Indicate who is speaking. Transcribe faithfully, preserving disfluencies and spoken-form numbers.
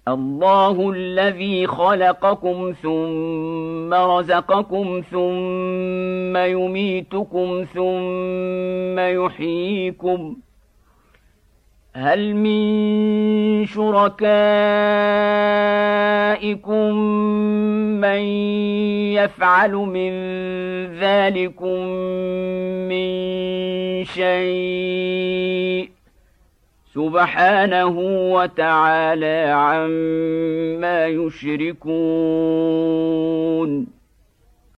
Speaker 1: الله الذي خلقكم ثم رزقكم ثم يميتكم ثم يحييكم هل من شركائكم من يفعل من ذلكم من شيء سبحانه وتعالى عما يشركون.